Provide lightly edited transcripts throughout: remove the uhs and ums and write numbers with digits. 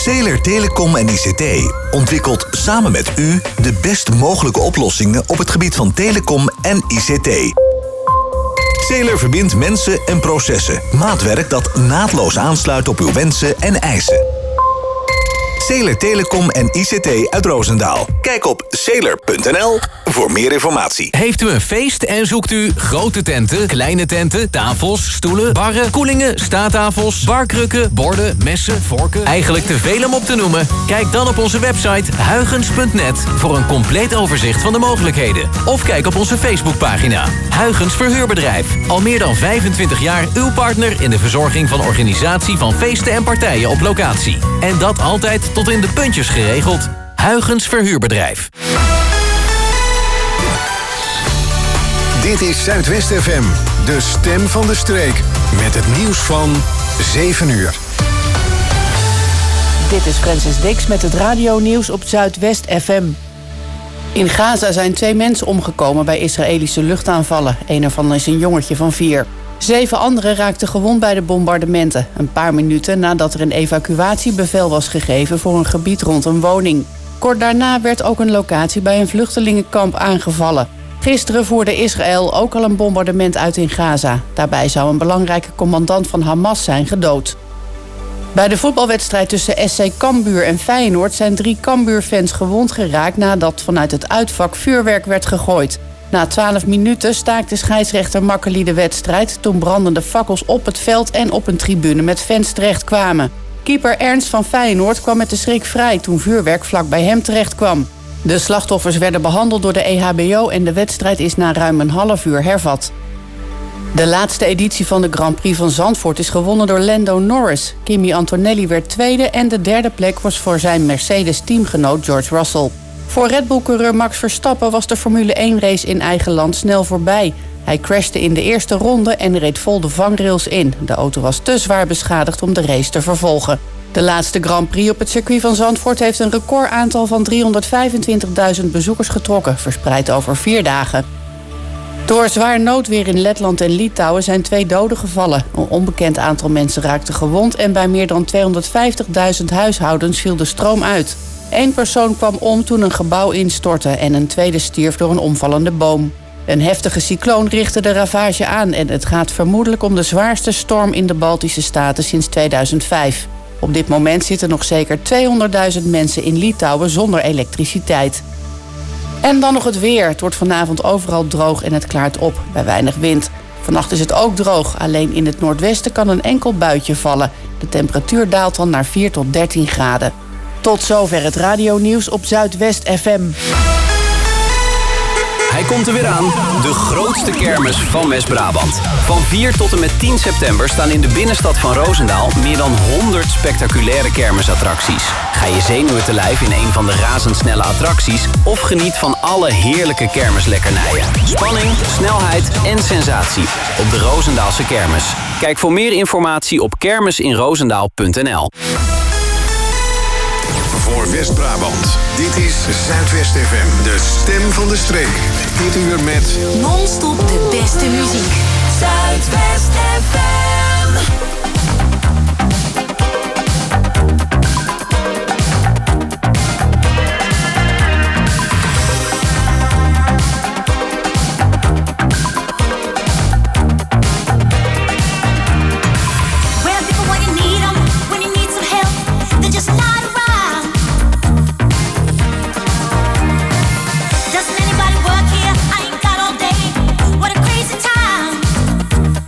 Zeeler Telecom en ICT ontwikkelt samen met u de best mogelijke oplossingen op het gebied van telecom en ICT. Zeeler verbindt mensen en processen. Maatwerk dat naadloos aansluit op uw wensen en eisen. Zeeler Telecom en ICT uit Roosendaal. Kijk op zeeler.nl voor meer informatie. Heeft u een feest en zoekt u grote tenten, kleine tenten, tafels, stoelen, barren, koelingen, staattafels, barkrukken, borden, messen, vorken? Eigenlijk te veel om op te noemen? Kijk dan op onze website huygens.net voor een compleet overzicht van de mogelijkheden. Of kijk op onze Facebookpagina. Huygens Verhuurbedrijf. Al meer dan 25 jaar uw partner in de verzorging van organisatie van feesten en partijen op locatie. En dat altijd tot in de puntjes geregeld. Huygens Verhuurbedrijf. Dit is Zuidwest FM, de stem van de streek. Met het nieuws van 7 uur. Dit is Francis Dix met het radionieuws op Zuidwest FM. In Gaza zijn 2 mensen omgekomen bij Israëlische luchtaanvallen. Een ervan is een jongetje van 4. 7 anderen raakten gewond bij de bombardementen. Een paar minuten nadat er een evacuatiebevel was gegeven voor een gebied rond een woning. Kort daarna werd ook een locatie bij een vluchtelingenkamp aangevallen. Gisteren voerde Israël ook al een bombardement uit in Gaza. Daarbij zou een belangrijke commandant van Hamas zijn gedood. Bij de voetbalwedstrijd tussen SC Cambuur en Feyenoord zijn 3 Cambuur-fans gewond geraakt nadat vanuit het uitvak vuurwerk werd gegooid. Na 12 minuten staakte scheidsrechter Makkeli de wedstrijd toen brandende fakkels op het veld en op een tribune met fans terechtkwamen. Keeper Ernst van Feyenoord kwam met de schrik vrij toen vuurwerk vlak bij hem terecht kwam. De slachtoffers werden behandeld door de EHBO en de wedstrijd is na ruim een half uur hervat. De laatste editie van de Grand Prix van Zandvoort is gewonnen door Lando Norris. Kimi Antonelli werd tweede en de derde plek was voor zijn Mercedes-teamgenoot George Russell. Voor Red Bull-coureur Max Verstappen was de Formule 1-race in eigen land snel voorbij. Hij crashte in de eerste ronde en reed vol de vangrails in. De auto was te zwaar beschadigd om de race te vervolgen. De laatste Grand Prix op het circuit van Zandvoort heeft een recordaantal van 325.000 bezoekers getrokken, verspreid over 4 dagen. Door zwaar noodweer in Letland en Litouwen zijn 2 doden gevallen. Een onbekend aantal mensen raakte gewond en bij meer dan 250.000 huishoudens viel de stroom uit. 1 persoon kwam om toen een gebouw instortte en een tweede stierf door een omvallende boom. Een heftige cycloon richtte de ravage aan en het gaat vermoedelijk om de zwaarste storm in de Baltische Staten sinds 2005. Op dit moment zitten nog zeker 200.000 mensen in Litouwen zonder elektriciteit. En dan nog het weer. Het wordt vanavond overal droog en het klaart op, bij weinig wind. Vannacht is het ook droog, alleen in het noordwesten kan een enkel buitje vallen. De temperatuur daalt dan naar 4 tot 13 graden. Tot zover het radionieuws op Zuidwest FM. Hij komt er weer aan, de grootste kermis van West-Brabant. Van 4 tot en met 10 september staan in de binnenstad van Roosendaal meer dan 100 spectaculaire kermisattracties. Ga je zenuwen te lijf in een van de razendsnelle attracties of geniet van alle heerlijke kermislekkernijen. Spanning, snelheid en sensatie op de Roosendaalse kermis. Kijk voor meer informatie op kermisinroosendaal.nl. Voor West-Brabant, dit is Zuidwest FM, de stem van de streek. Dit uur met non-stop de beste muziek. Zuidwest FM. Doesn't anybody work here? I ain't got all day. What a crazy time.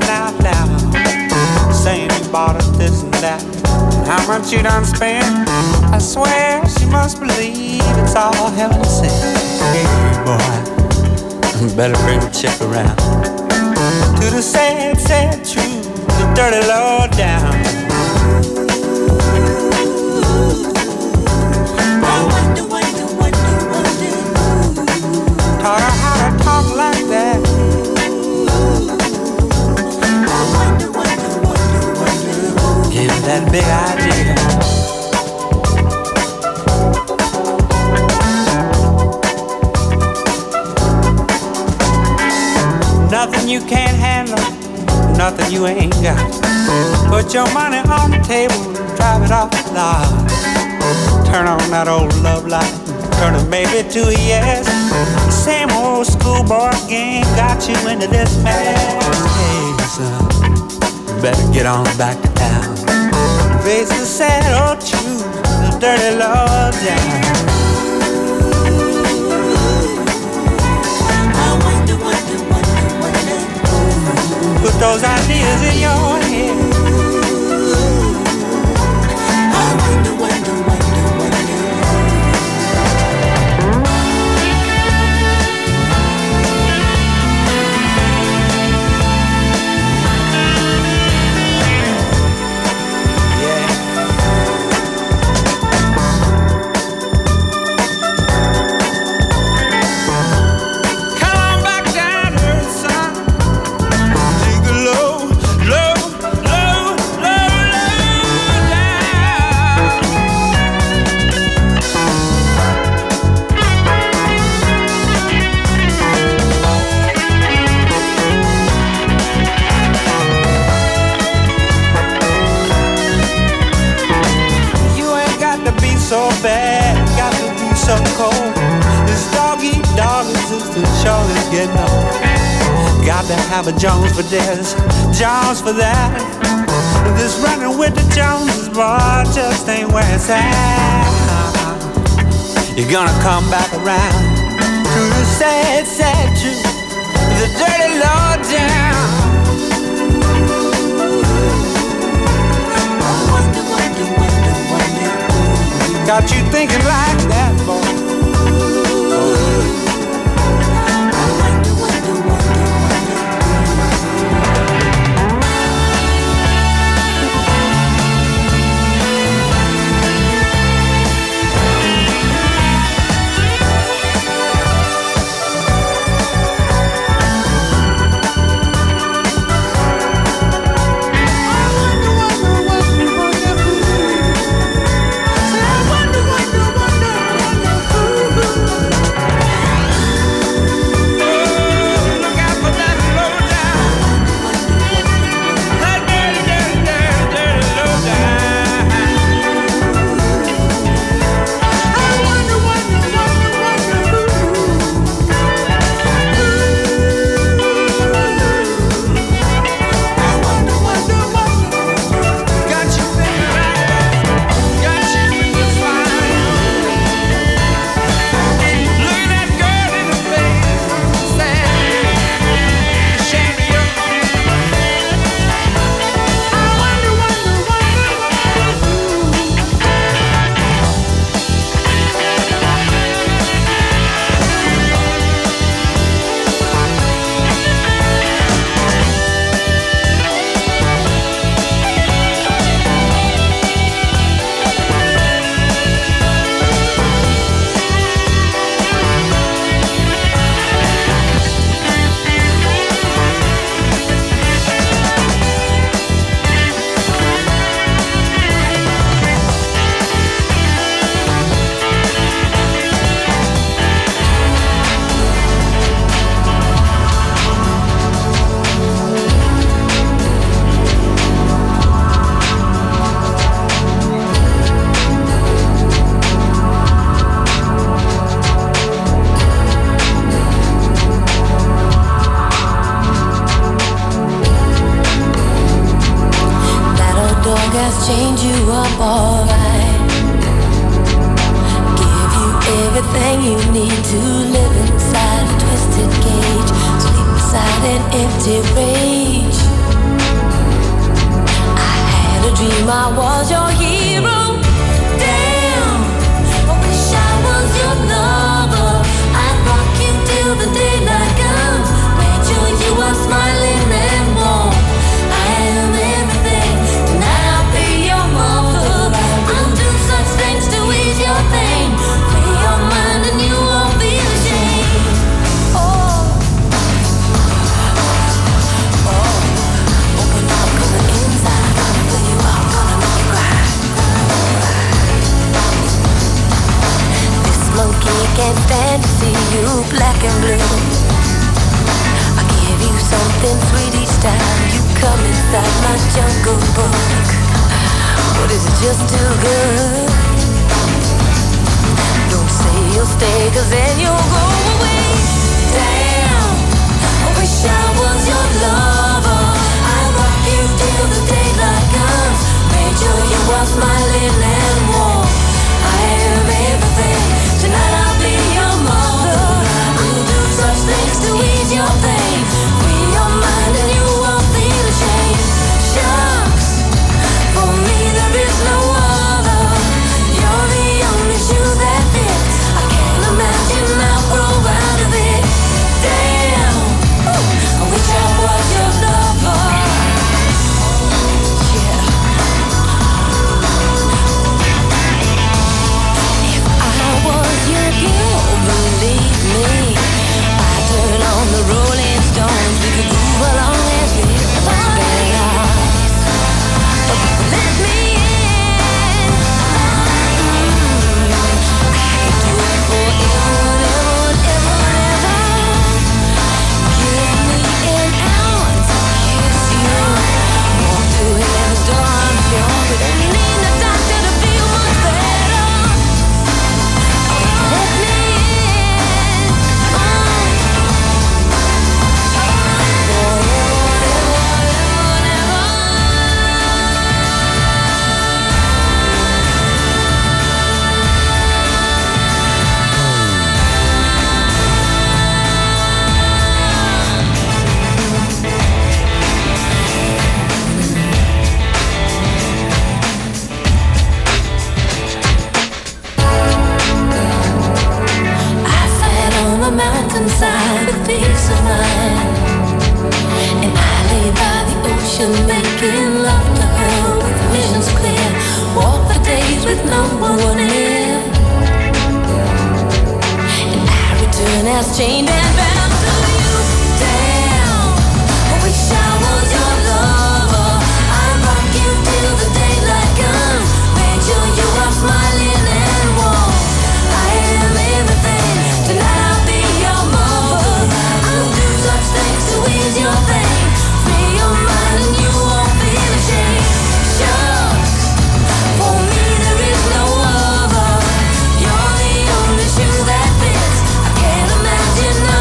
laughing out loud, saying you bought us this and that, and how much you done spent. I swear she must believe it's all heaven sent. Hey boy, better bring the chick around to the sad, sad truth, the dirty low down. Taught her how to talk like that. Gave her that big idea. Nothing you can't handle, nothing you ain't got. Put your money on the table and drive it off the lot. Turn on that old love light, turn a maybe to a yes. Same old schoolboy game got you into this mess. Hey son, you better get on back to town. Face the sad old truth, the dirty low down. Put those ideas in your head. I wonder, wonder, wonder, wonder. Yeah. Come on back down to earth, son. So bad, got to be so cold. This dog-eat-dog existence sure is getting old. Got to have a Jones for this, Jones for that. This running with the Joneses, boy, just ain't where it's at. You're gonna come back around to the sad, sad truth, the dirty low down. Got you thinking like that, boy. Change you up alright. Give you everything you need to live inside a twisted cage. Sleep beside an empty rage. Jungle Book, but is it just too good? Don't say you'll stay, 'cause then you'll go away. Damn, I wish I was your lover. I'll rock you till the daylight comes. Make sure you are smiling and warm. I am everything. Tonight I'll be your mother. I'll do such things to ease your pain. Free your mind and you won't feel ashamed. Shucks, for me there is no other. You're the only shoe that fits. I can't imagine I'll grow out of it. Damn, I wish I was your lover. Yeah. If I was your girl, believe me, I'd turn on the Rolling Stones. We could move along and feel much better. Let me in. I could do it forever, ever, ever. Give me an hour to kiss you. Walk through heaven's door, I'm sure. We don't need a doctor to feel much better. Let me in. I sat on a mountainside with peace of mind, and I lay by the ocean making love to her with visions clear. Walk for days with no one near, and I return as chained and bound to you. Damn, I wish I was your lover. I'd rock you till the daylight comes. Make sure you are smiling and warm. I am everything. Tonight I'll be your mother. I'll do such things to ease your pain. Free your mind and you won't feel ashamed. Shucks, for me there is no other. You're the only shoe that fits. I can't imagine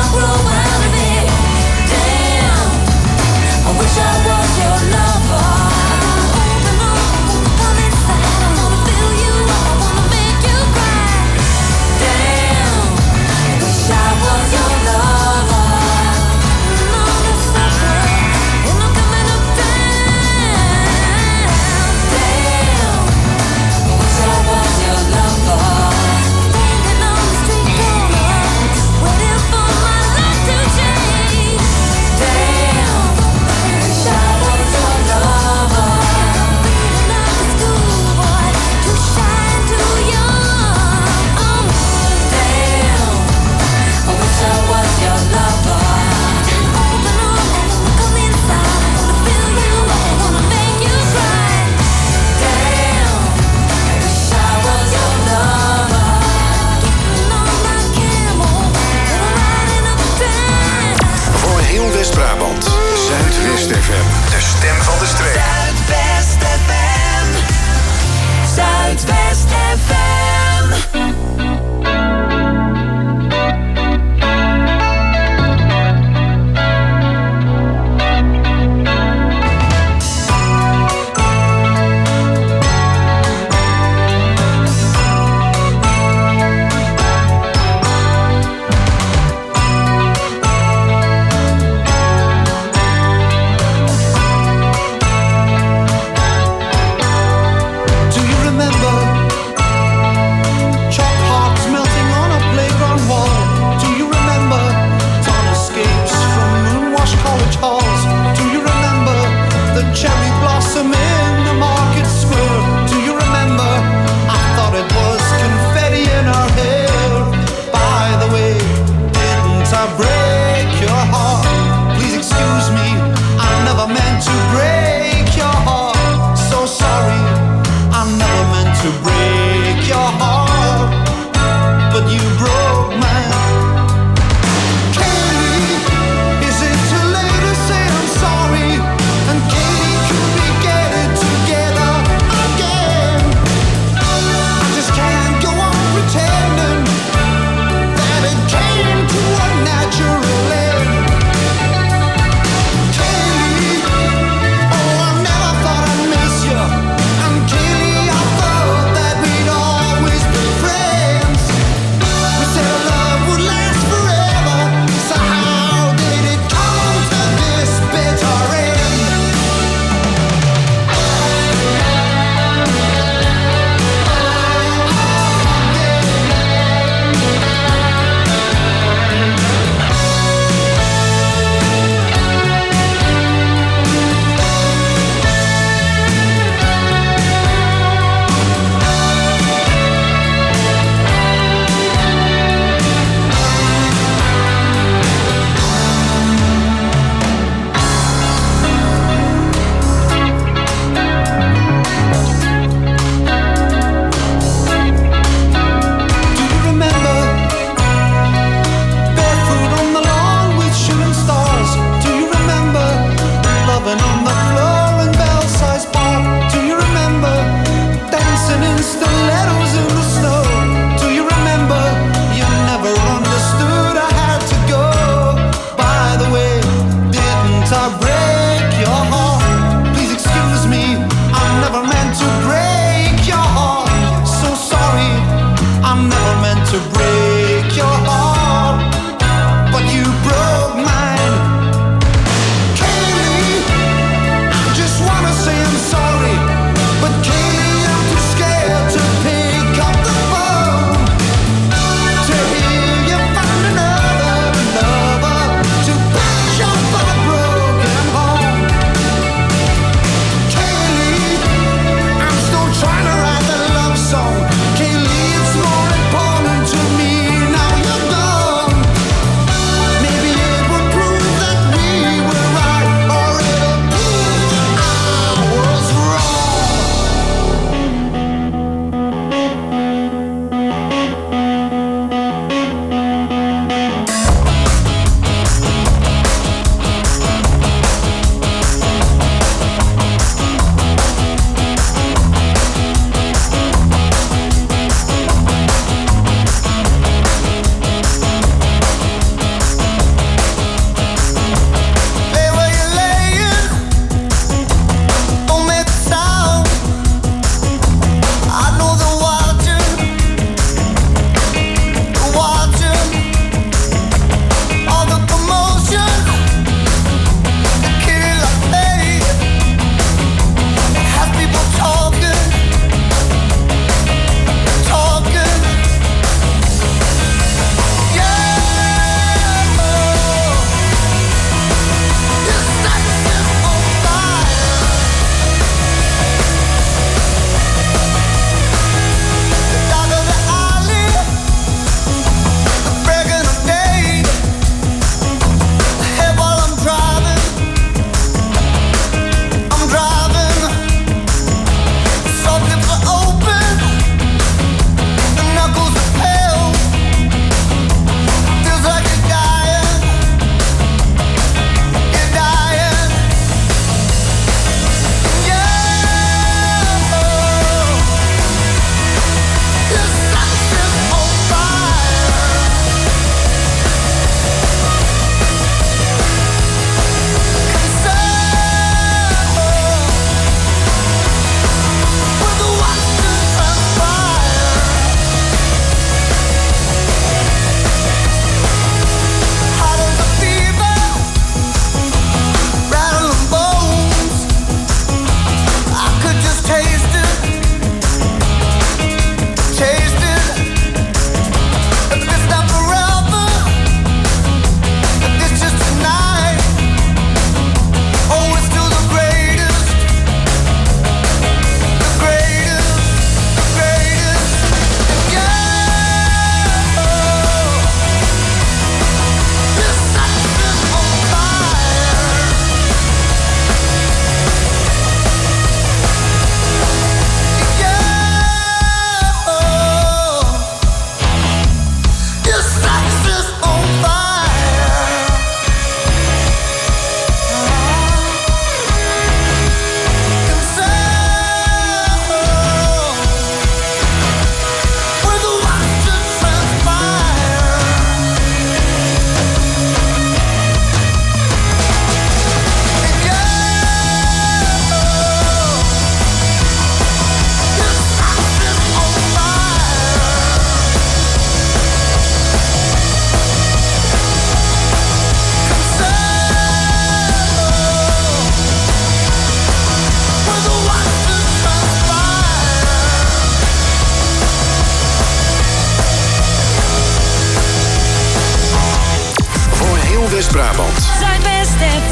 West-Brabant. Zuidwest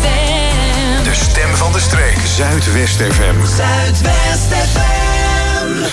FM. De stem van de streek. Zuidwest FM. Zuidwest FM.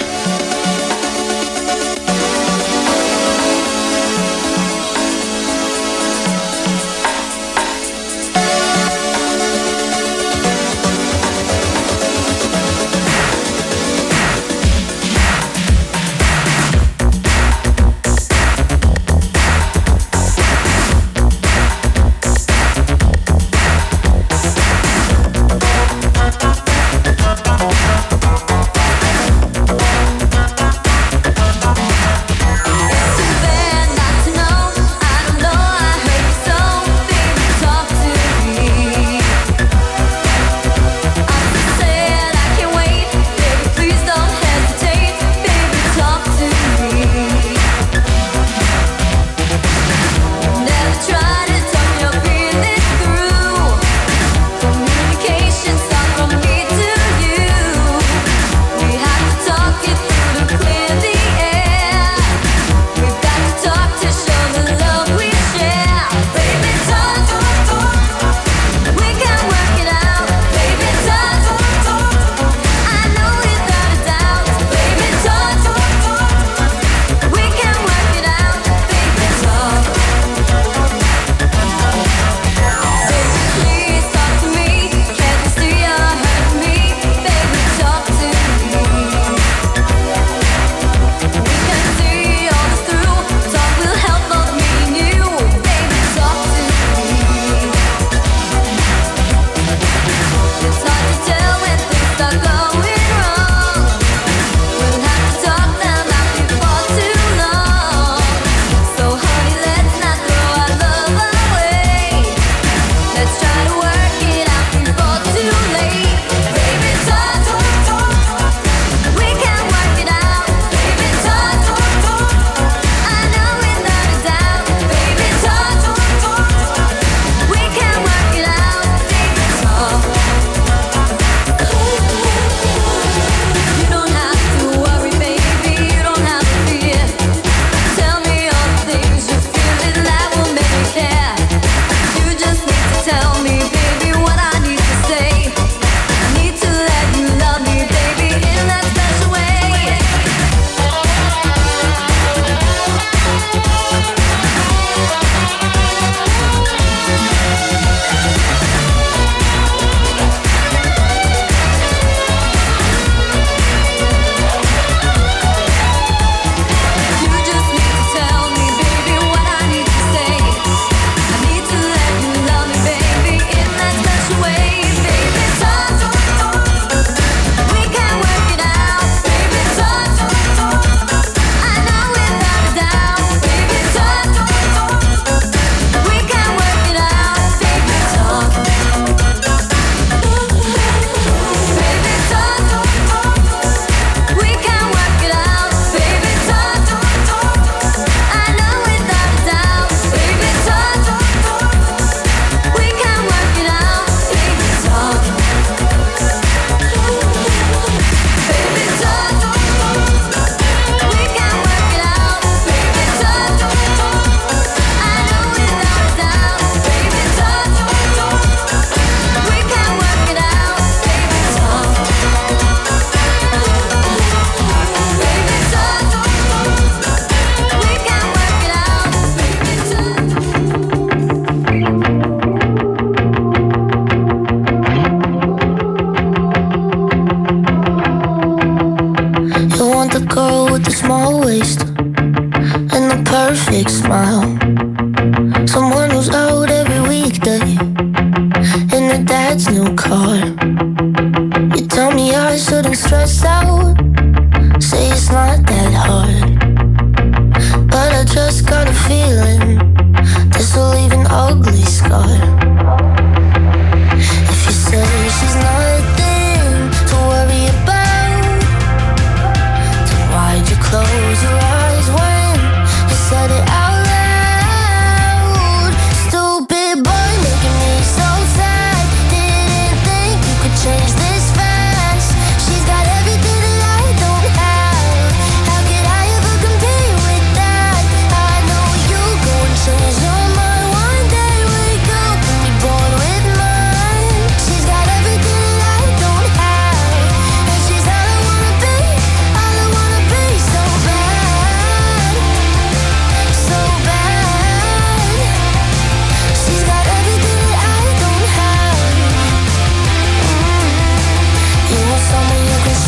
Stupid boy making me so sad. Didn't think you could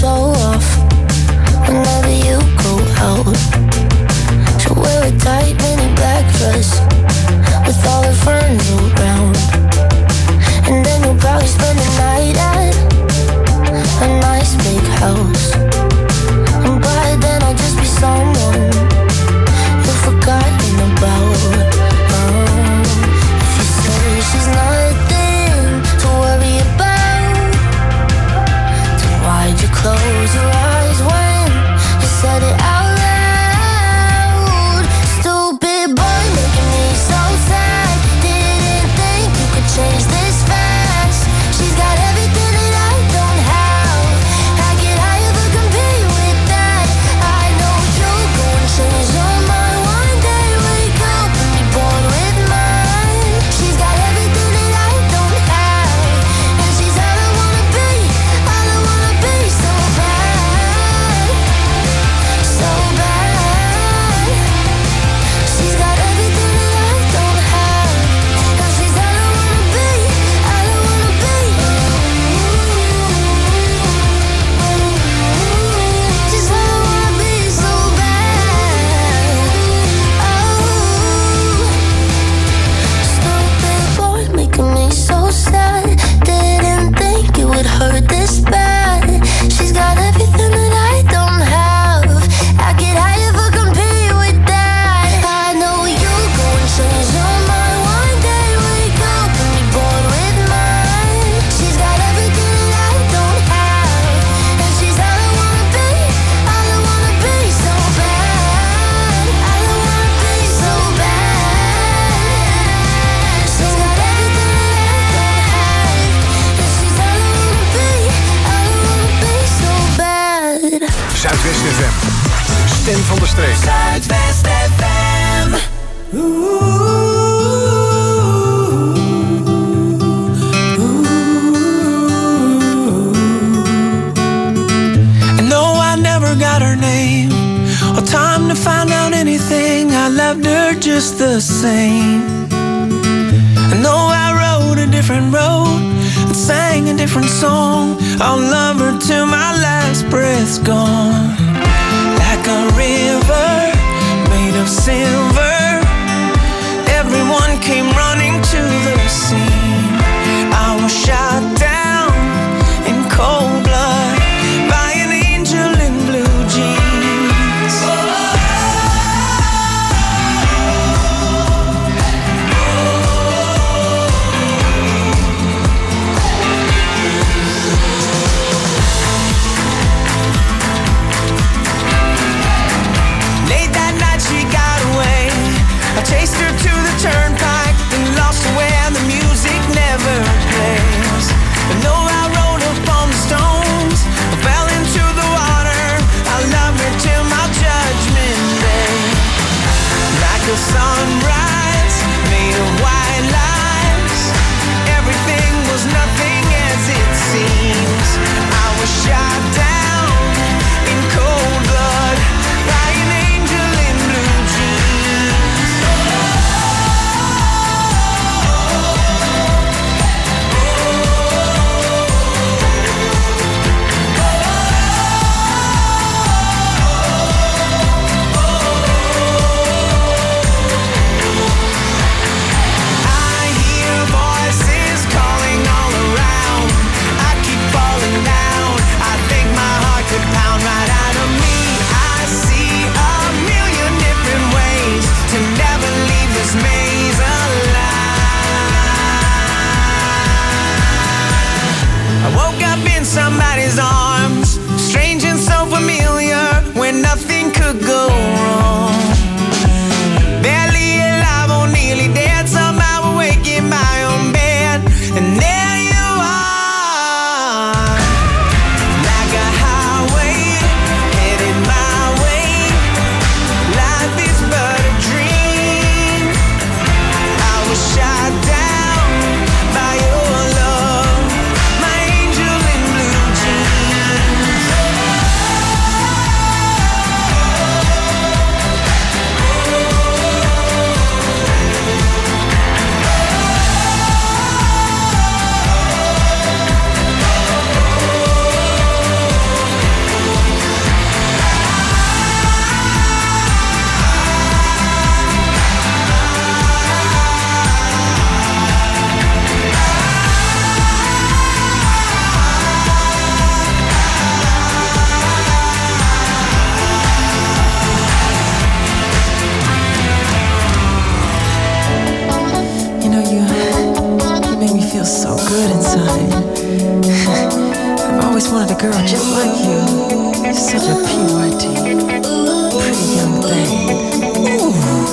so off whenever you go out. She'll wear a tight mini black dress with all her friends around, and then you'll probably spend the night at a nice big house. And by then I'll just be someone you've forgotten about. If you say she's nothing to worry about, then why'd you close your eyes when you said it out loud? Stupid boy making me so sad. Didn't think you could change this fast. She's got everything that I don't have. I get high if I compare with that. I know you'll go and change your mind one day. Wake up and be bored with mine. She's got everything that I don't have, and she's all I wanna be. All I wanna be so bad, so bad. She's got everything that I don't have, and she's all I wanna be. All I wanna be. She's all I wanna be so bad. Stupid boy making me so sad. Didn't think it would hurt this bad. She's got everything that I don't have. I get high if I compare with that. I know you'll go and change your mind one day. Wake up and be bored with mine. She's got everything that I don't have, and she's all I wanna be. All I wanna be so bad. All I wanna be so bad. She's got everything that I don't have, and she's all I wanna be. All I wanna be so bad. Zuidwest FM. Stem van de streek. Zuidwest FM. And no, I never got her name or time to find out anything. I loved her just the same. And no, I rode a different road and sang a different song. I'll love her till my last breath's gone. Like a river made of silver, everyone came running to the scene. I was shot down in cold blood by an angel in blue jeans. Late that night she got away. I chased her to the turnpike and lost her where the music never plays. But no, I rolled up on the stones, I fell into the water. I love her till my judgment day. Like a sunrise made of white lies, everything was nothing as it seems. I was shot down in cold blood by an angel in blue jeans. I hear voices calling all around. I keep falling down. I think my heart could pound right out of me. I see a million different ways to never leave this maze alive. I woke up in somebody's arms, strange and so familiar, where nothing could go wrong. Barely alive or nearly dead, somehow awake in my own bed, and there you are. Like a highway headed my way. Life is but a dream. I was shot down by your love, my angel in blue jeans. good inside. I've always wanted a girl just like you. Such a PYT, pretty young thing. Ooh.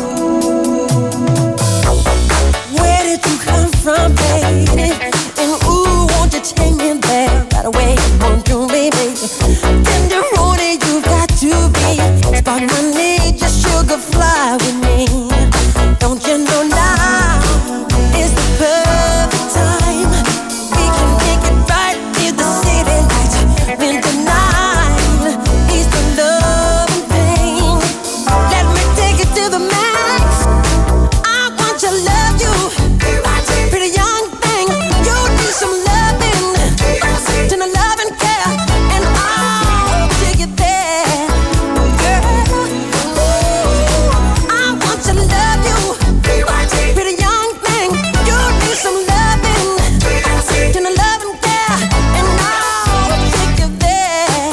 Where did you come from, baby? And ooh, won't you take me there right away? Won't you, baby? Tenderoni, you got to be. Spark my need, just sugar fly with me. Don't you know now is the perfect time? We can make it right near the city lights. Winter night is the love and pain. Let me take it to the max. I want to love you, pretty young thing. You need some loving, to the love and care, and I'll take it there, girl. Ooh, I want to love you, pretty young thing. You need some loving, to the love and care, and I'll take you there.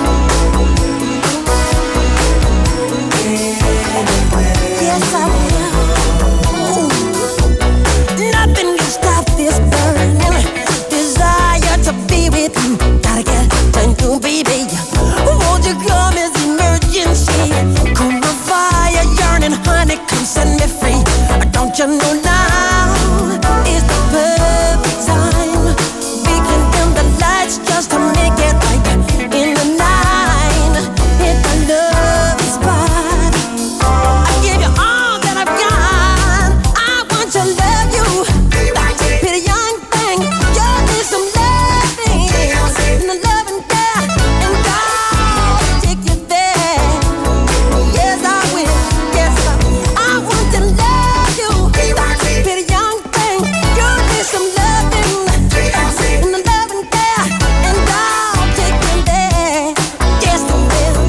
Yes, I will. Nothing can stop this burning desire to be with you. Gotta get to you, baby. Won't you come as emergency? Cool my fire, yearning, honey, come set me free. Don't you know now is the perfect time? We can dim the lights just to make it right in the night. Hit the love spot. I give you all that I've got. I want to love you, pretty young thing. You need some loving, and the love and care, and I'll take you there. Yes, I will. Yes, I want to love you, pretty young thing. You need some loving, and the love and care, and I'll take you there. Yes, I will.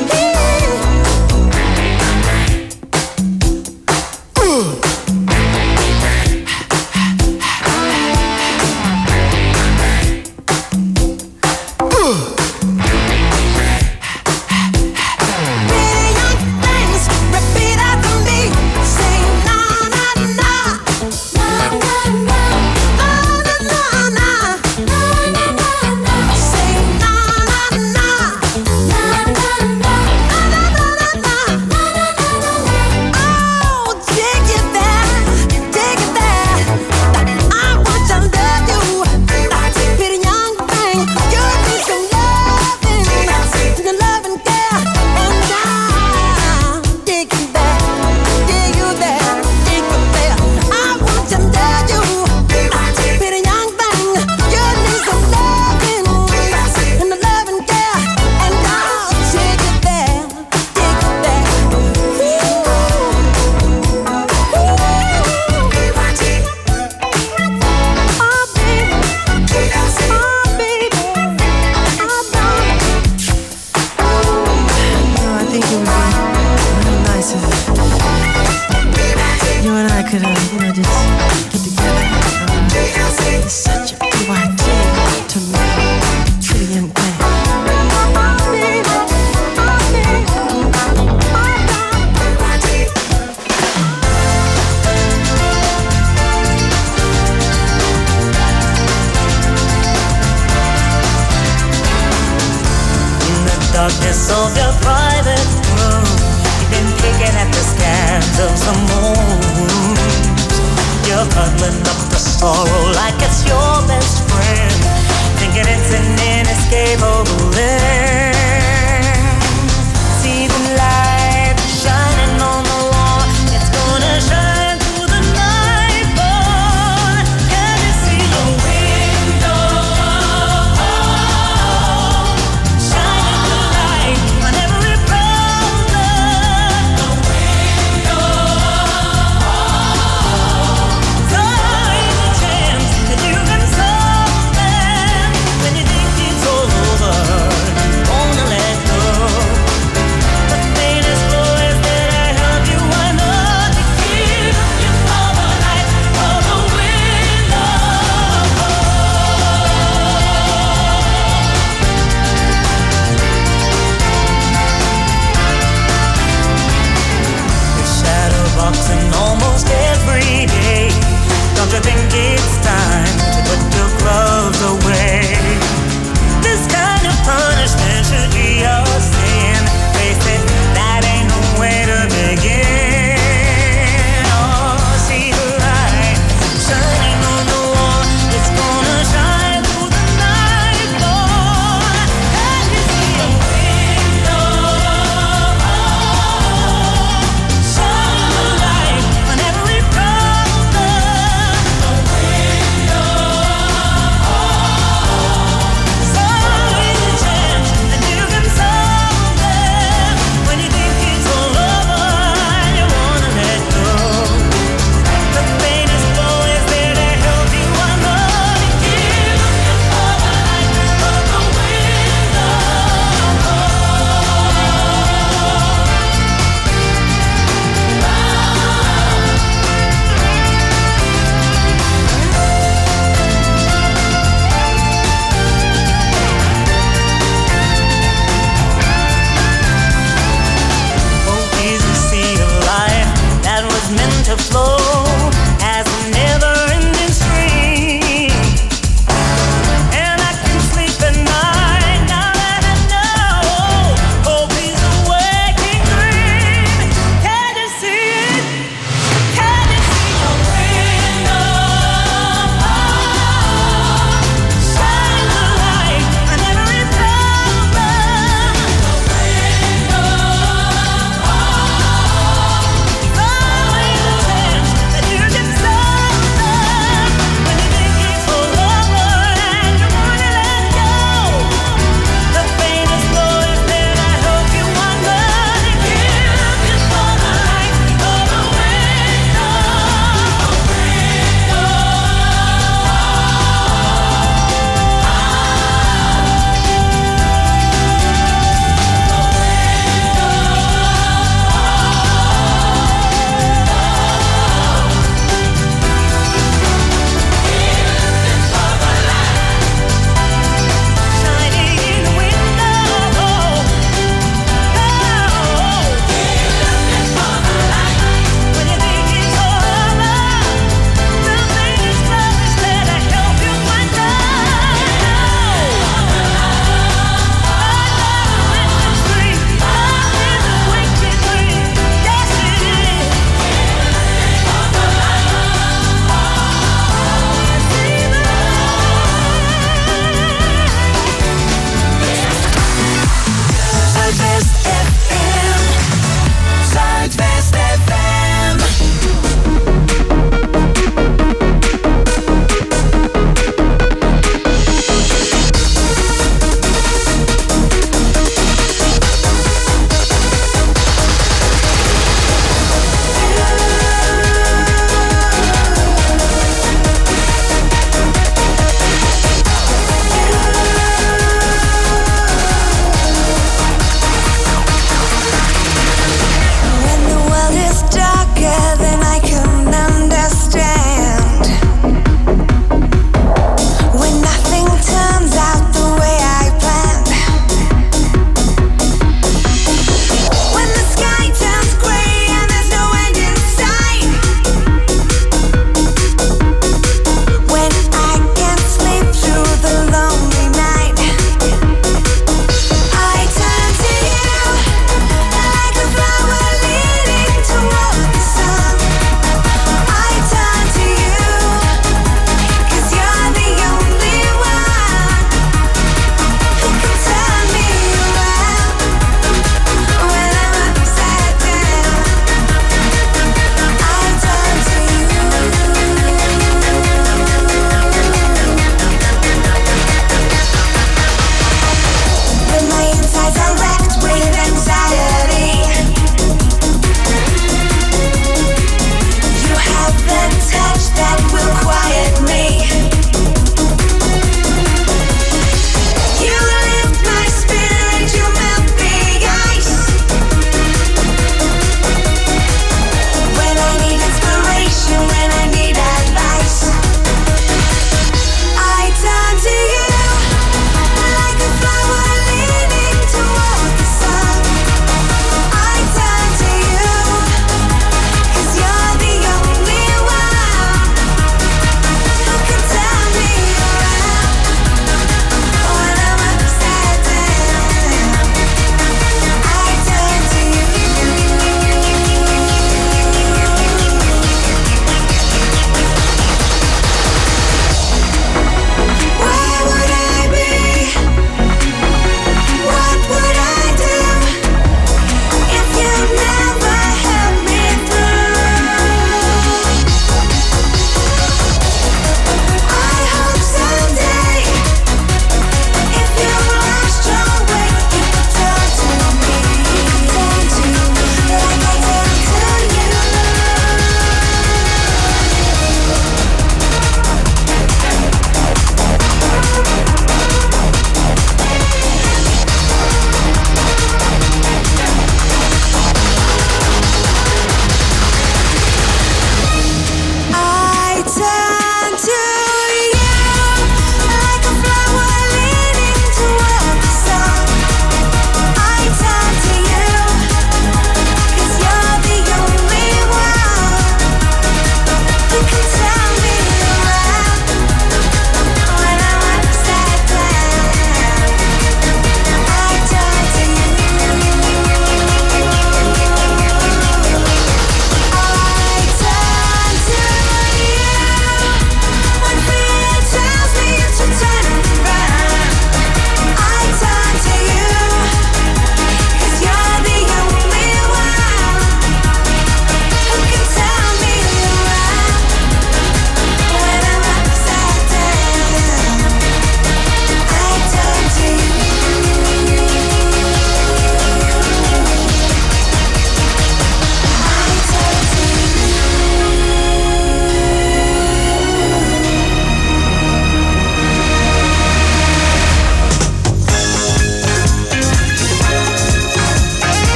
Pretty young things, repeat after me. Say na na na, na na na, na na na, na na na. Say na na na, na na na, na na na, na na. Oh, take it there, take it there. I want to love you, pretty young thing. You need some loving, the love and care, and I'll take you there, take you there, take you there. I want to love you, pretty young thing. You need some loving, and the love and care, and I'll take you there, take you there. I think it would be real nice if you and I could, just get together. It's such a PYT to me, pretty young thing. In the darkness of your private room, you've been picking at the scans of the moon. You're cuddling up the sorrow like it's your best friend, thinking it's an inescapable end. See the light shining on the wall, it's gonna shine through the night, boy. Can you see the window? Shining the light on every problem. The window. So is a chance that you can solve.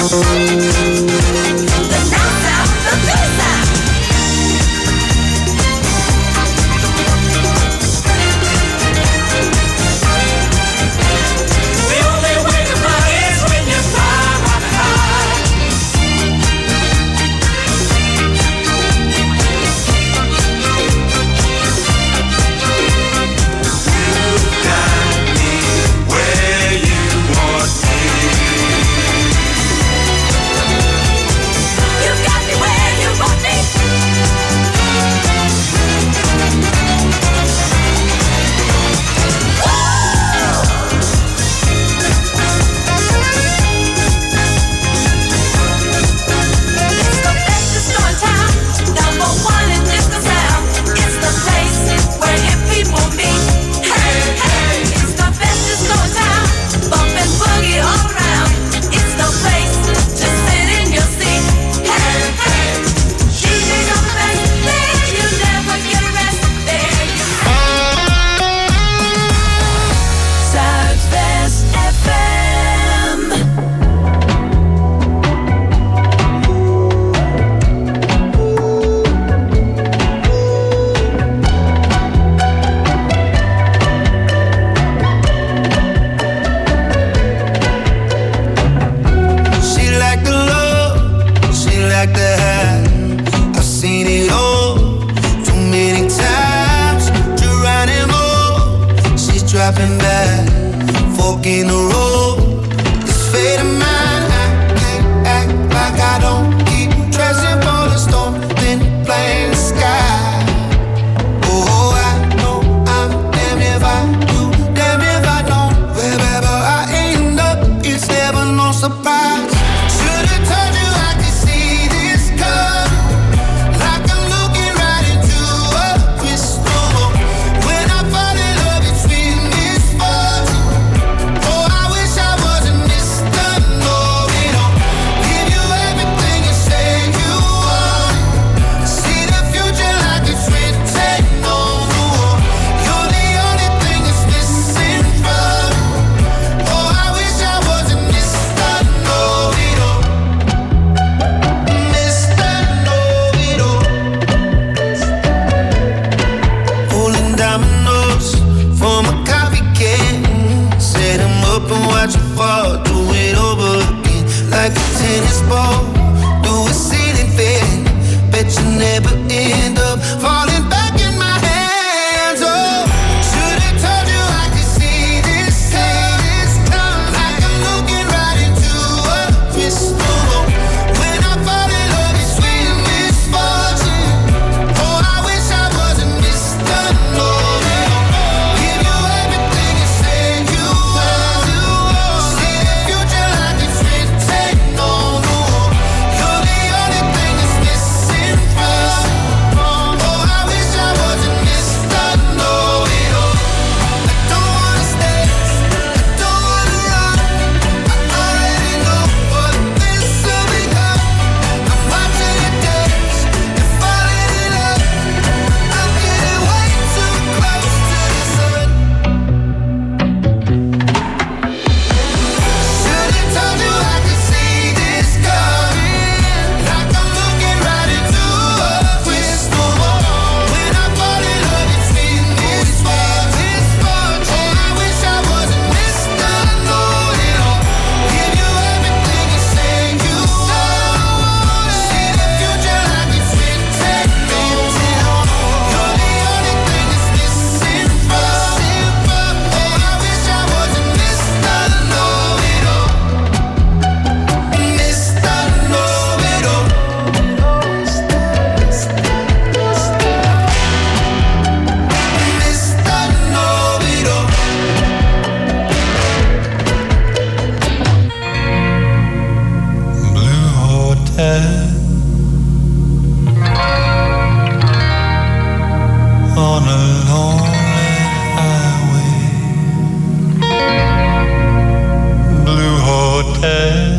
on a lonely highway. Blue hotel.